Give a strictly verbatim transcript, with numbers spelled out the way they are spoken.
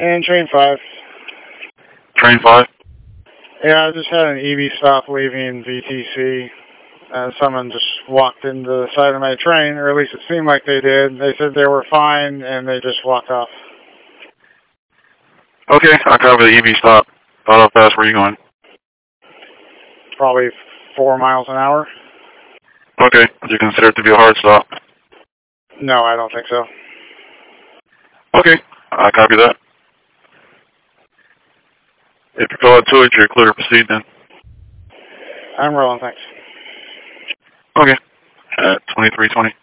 And train five. Train five? Yeah, I just had an E V stop leaving V T C. Uh, someone just walked into the side of my train, or at least it seemed like they did. They said they were fine, and they just walked off. Okay, I cover the E V stop. About how fast were you going? Probably four miles an hour. Okay, do you consider it to be a hard stop? No, I don't think so. Okay, I copy that. If you fill out to it, you're clear to proceed then. I'm rolling, thanks. Okay, at twenty-three twenty.